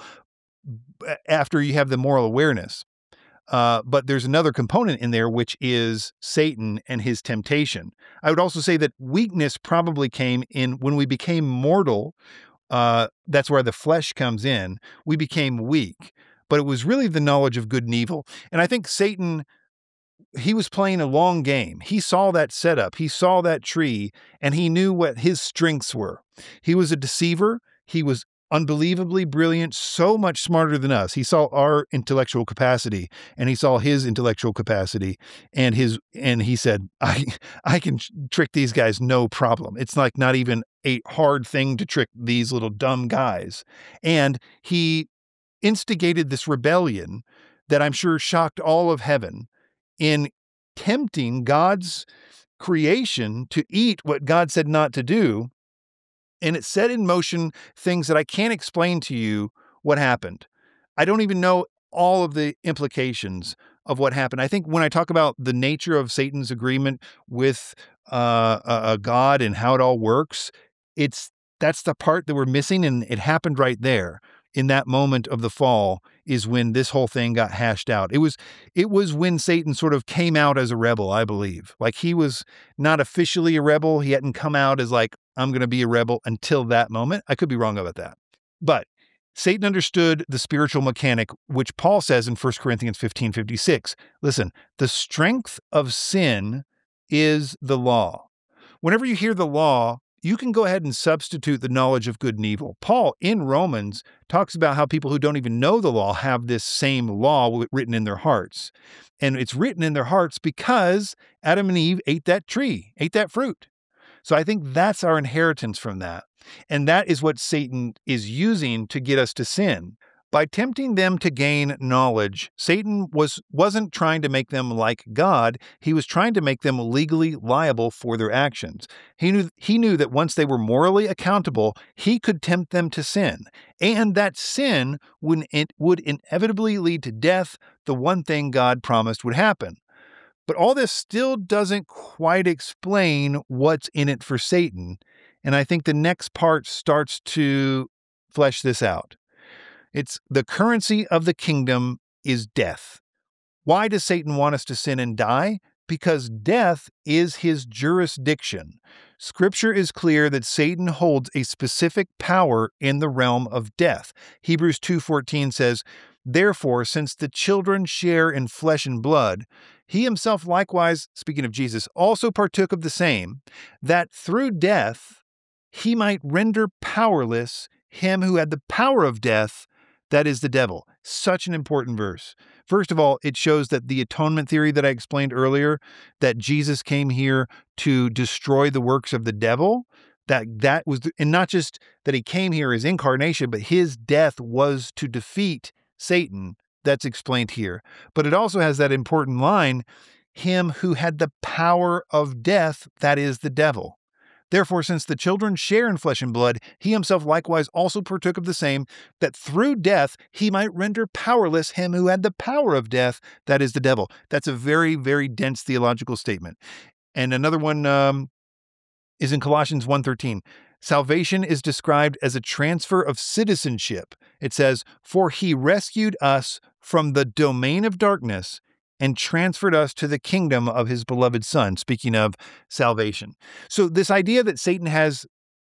after you have the moral awareness. But there's another component in there, which is Satan and his temptation. I would also say that weakness probably came in when we became mortal. That's where the flesh comes in. We became weak, but it was really the knowledge of good and evil. And I think Satan, he was playing a long game. He saw that setup. He saw that tree, and he knew what his strengths were. He was a deceiver. He was unbelievably brilliant, so much smarter than us. He saw our intellectual capacity, and he saw his intellectual capacity, and he said, I can trick these guys no problem. It's like not even a hard thing to trick these little dumb guys. And he instigated this rebellion that I'm sure shocked all of heaven in tempting God's creation to eat what God said not to do. And it set in motion things that I can't explain to you what happened. I don't even know all of the implications of what happened. I think when I talk about the nature of Satan's agreement with a God and how it all works, that's the part that we're missing, and it happened right there. In that moment of the fall is when this whole thing got hashed out. It was when Satan sort of came out as a rebel, I believe. Like, he was not officially a rebel. He hadn't come out as like, I'm going to be a rebel until that moment. I could be wrong about that. But Satan understood the spiritual mechanic, which Paul says in 1 Corinthians 15:56. Listen, the strength of sin is the law. Whenever you hear the law, you can go ahead and substitute the knowledge of good and evil. Paul in Romans talks about how people who don't even know the law have this same law written in their hearts. And it's written in their hearts because Adam and Eve ate that tree, ate that fruit. So I think that's our inheritance from that. And that is what Satan is using to get us to sin. By tempting them to gain knowledge, Satan wasn't trying to make them like God. He was trying to make them legally liable for their actions. He knew that once they were morally accountable, he could tempt them to sin. And that sin would inevitably lead to death, the one thing God promised would happen. But all this still doesn't quite explain what's in it for Satan. And I think the next part starts to flesh this out. It's the currency of the kingdom is death. Why does Satan want us to sin and die? Because death is his jurisdiction. Scripture is clear that Satan holds a specific power in the realm of death. Hebrews 2:14 says, Therefore, since the children share in flesh and blood, he himself likewise, speaking of Jesus, also partook of the same, that through death he might render powerless him who had the power of death, that is the devil. Such an important verse. First of all, it shows that the atonement theory that I explained earlier, that Jesus came here to destroy the works of the devil, that was, and not just that he came here as incarnation, but his death was to defeat Satan. That's explained here. But it also has that important line, him who had the power of death, that is the devil. Therefore, since the children share in flesh and blood, he himself likewise also partook of the same, that through death he might render powerless him who had the power of death, that is the devil. That's a very, very dense theological statement. And another one is in Colossians 1:13. Salvation is described as a transfer of citizenship. It says, "For he rescued us from the domain of darkness and transferred us to the kingdom of his beloved Son," speaking of salvation. So this idea that Satan has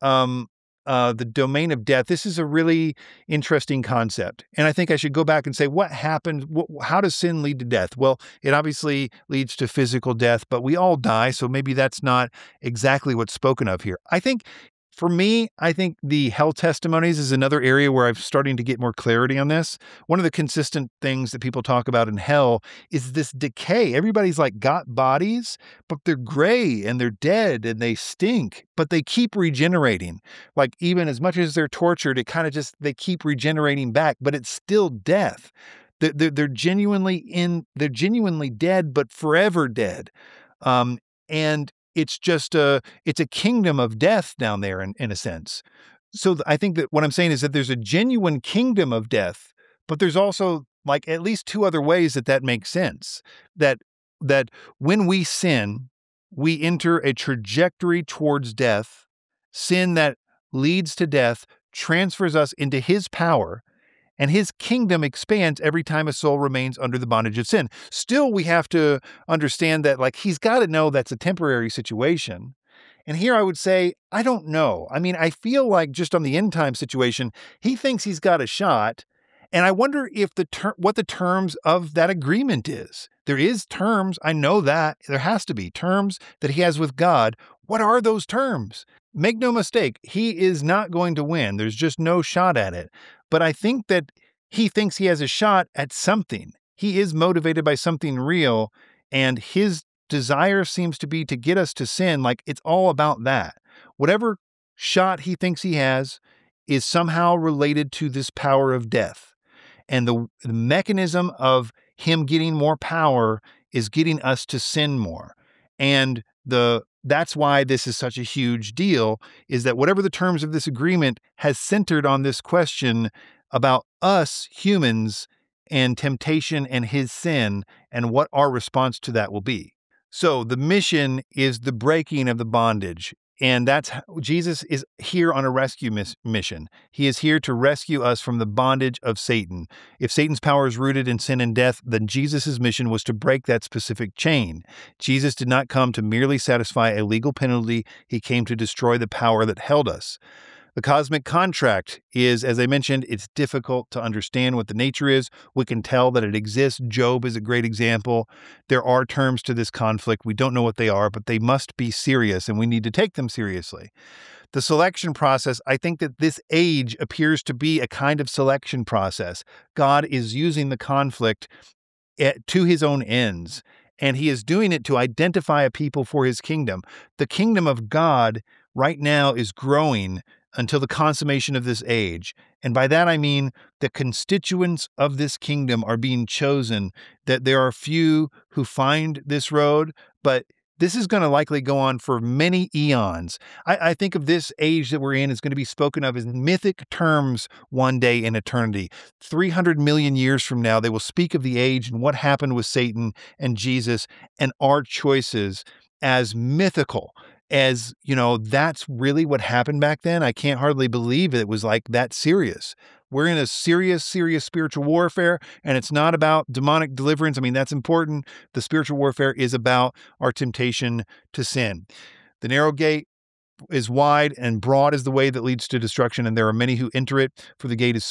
the domain of death, this is a really interesting concept. And I think I should go back and say, what happened? How does sin lead to death? Well, it obviously leads to physical death, but we all die, so maybe that's not exactly what's spoken of here. For me, I think the hell testimonies is another area where I'm starting to get more clarity on this. One of the consistent things that people talk about in hell is this decay. Everybody's like got bodies, but they're gray and they're dead and they stink, but they keep regenerating. Like even as much as they're tortured, they keep regenerating back, but it's still death. They're genuinely dead, but forever dead. And it's a kingdom of death down there in a sense. So I think that what I'm saying is that there's a genuine kingdom of death, but there's also like at least two other ways that makes sense. That when we sin, we enter a trajectory towards death. Sin that leads to death transfers us into his power, and his kingdom expands every time a soul remains under the bondage of sin. Still, we have to understand that, like, he's got to know that's a temporary situation. And here I would say, I don't know. I mean, I feel like just on the end time situation, he thinks he's got a shot. And I wonder if what the terms of that agreement is. There is terms. I know that. There has to be terms that he has with God. What are those terms? Make no mistake, he is not going to win. There's just no shot at it. But I think that he thinks he has a shot at something. He is motivated by something real, and his desire seems to be to get us to sin. Like it's all about that. Whatever shot he thinks he has is somehow related to this power of death. And the mechanism of him getting more power is getting us to sin more. And that's why this is such a huge deal, is that whatever the terms of this agreement has centered on this question about us humans and temptation and his sin and what our response to that will be. So the mission is the breaking of the bondage. And Jesus is here on a rescue mission. He is here to rescue us from the bondage of Satan. If Satan's power is rooted in sin and death, then Jesus' mission was to break that specific chain. Jesus did not come to merely satisfy a legal penalty. He came to destroy the power that held us. The cosmic contract is, as I mentioned, it's difficult to understand what the nature is. We can tell that it exists. Job is a great example. There are terms to this conflict. We don't know what they are, but they must be serious, and we need to take them seriously. The selection process, I think that this age appears to be a kind of selection process. God is using the conflict to his own ends, and he is doing it to identify a people for his kingdom. The kingdom of God right now is growing until the consummation of this age. And by that I mean the constituents of this kingdom are being chosen, that there are few who find this road, but this is going to likely go on for many eons. I think of this age that we're in is going to be spoken of as mythic terms one day in eternity. 300 million years from now, they will speak of the age and what happened with Satan and Jesus and our choices as mythical. As, that's really what happened back then. I can't hardly believe it was like that serious. We're in a serious spiritual warfare, and it's not about demonic deliverance. I mean, that's important. The spiritual warfare is about our temptation to sin. The narrow gate is wide and broad is the way that leads to destruction, and there are many who enter it. For the gate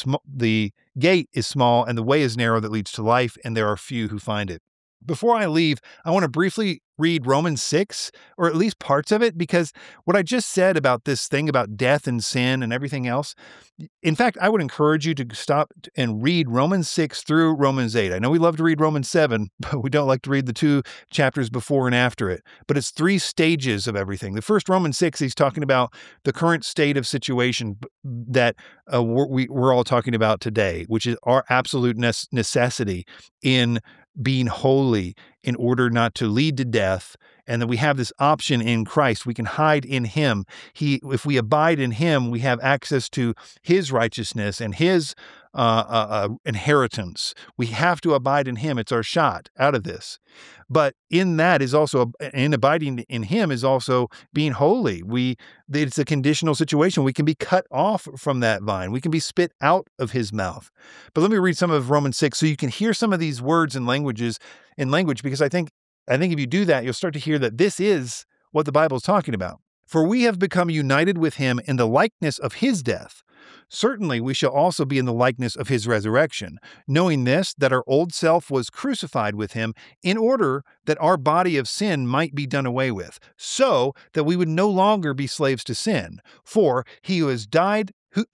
is small, and the way is narrow that leads to life, and there are few who find it. Before I leave, I want to briefly read Romans 6, or at least parts of it, because what I just said about this thing about death and sin and everything else, in fact, I would encourage you to stop and read Romans 6 through Romans 8. I know we love to read Romans 7, but we don't like to read the 2 chapters before and after it. But it's 3 stages of everything. The first, Romans 6, he's talking about the current state of situation that we're all talking about today, which is our absolute necessity in being holy in order not to lead to death, and that we have this option in Christ. We can hide in him. If we abide in him, we have access to his righteousness and his inheritance. We have to abide in him. It's our shot out of this. But in that is also, in abiding in him is also being holy. It's a conditional situation. We can be cut off from that vine. We can be spit out of his mouth. But let me read some of Romans 6 so you can hear some of these words and language, because I think if you do that, you'll start to hear that this is what the Bible is talking about. For we have become united with him in the likeness of his death. Certainly we shall also be in the likeness of his resurrection, knowing this, that our old self was crucified with him in order that our body of sin might be done away with, so that we would no longer be slaves to sin. For he who has died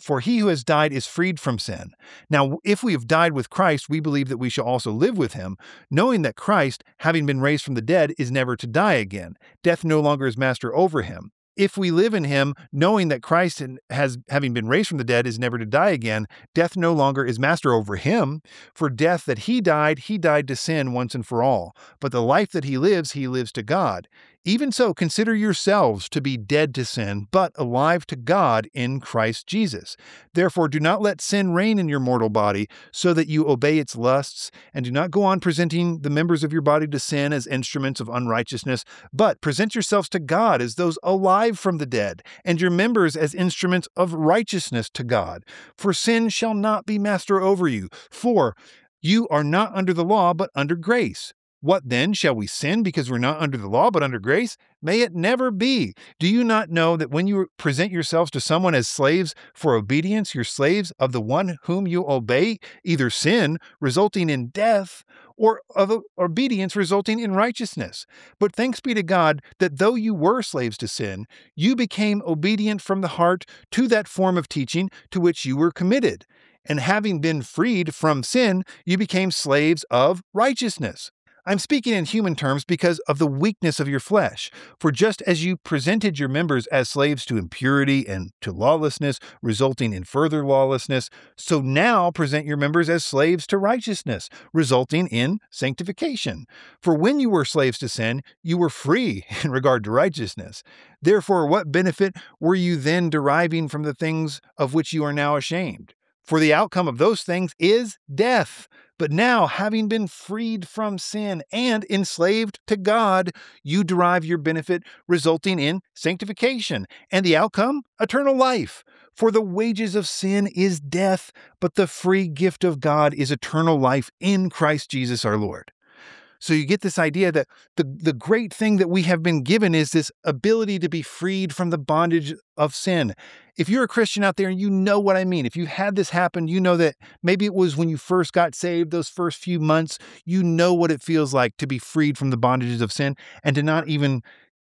is freed from sin. Now, if we have died with Christ, we believe that we shall also live with him, knowing that Christ, having been raised from the dead, is never to die again. Death no longer is master over him. If we live in him, knowing that Christ, having been raised from the dead, is never to die again, death no longer is master over him. For death that he died to sin once and for all. But the life that he lives to God. Even so, consider yourselves to be dead to sin, but alive to God in Christ Jesus. Therefore, do not let sin reign in your mortal body, so that you obey its lusts, and do not go on presenting the members of your body to sin as instruments of unrighteousness, but present yourselves to God as those alive from the dead, and your members as instruments of righteousness to God. For sin shall not be master over you, for you are not under the law, but under grace. What then? Shall we sin because we're not under the law, but under grace? May it never be. Do you not know that when you present yourselves to someone as slaves for obedience, you're slaves of the one whom you obey, either sin, resulting in death, or of obedience resulting in righteousness? But thanks be to God that though you were slaves to sin, you became obedient from the heart to that form of teaching to which you were committed. And having been freed from sin, you became slaves of righteousness. I'm speaking in human terms because of the weakness of your flesh. For just as you presented your members as slaves to impurity and to lawlessness, resulting in further lawlessness, so now present your members as slaves to righteousness, resulting in sanctification. For when you were slaves to sin, you were free in regard to righteousness. Therefore, what benefit were you then deriving from the things of which you are now ashamed? For the outcome of those things is death. But now, having been freed from sin and enslaved to God, you derive your benefit, resulting in sanctification, and the outcome, eternal life. For the wages of sin is death, but the free gift of God is eternal life in Christ Jesus our Lord. So you get this idea that the great thing that we have been given is this ability to be freed from the bondage of sin. If you're a Christian out there and you know what I mean, if you had this happen, you know that maybe it was when you first got saved, those first few months, you know what it feels like to be freed from the bondages of sin and to not even,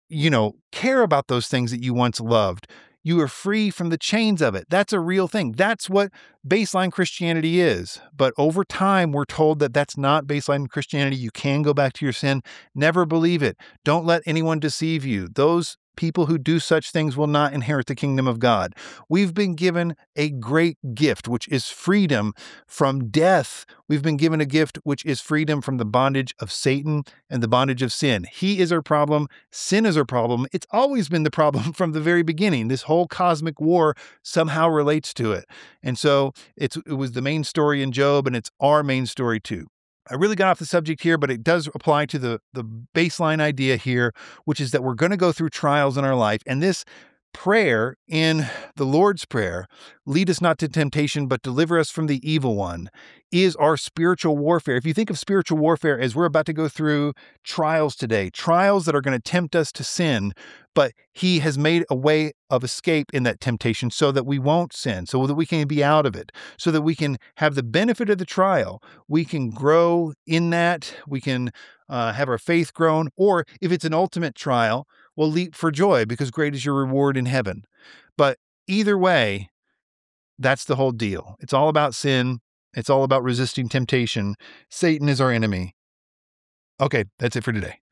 care about those things that you once loved. You are free from the chains of it. That's a real thing. That's what baseline Christianity is. But over time, we're told that that's not baseline Christianity. You can go back to your sin. Never believe it. Don't let anyone deceive you. Those people who do such things will not inherit the kingdom of God. We've been given a great gift, which is freedom from death. We've been given a gift, which is freedom from the bondage of Satan and the bondage of sin. He is our problem. Sin is our problem. It's always been the problem from the very beginning. This whole cosmic war somehow relates to it. And so it was the main story in Job, and it's our main story too. I really got off the subject here, but it does apply to the baseline idea here, which is that we're going to go through trials in our life. And this prayer in the Lord's Prayer, lead us not to temptation, but deliver us from the evil one, is our spiritual warfare. If you think of spiritual warfare as we're about to go through trials today, trials that are going to tempt us to sin, but he has made a way of escape in that temptation so that we won't sin, so that we can be out of it, so that we can have the benefit of the trial. We can grow in that. We can have our faith grown. Or if it's an ultimate trial, we'll leap for joy because great is your reward in heaven. But either way, that's the whole deal. It's all about sin. It's all about resisting temptation. Satan is our enemy. Okay, that's it for today.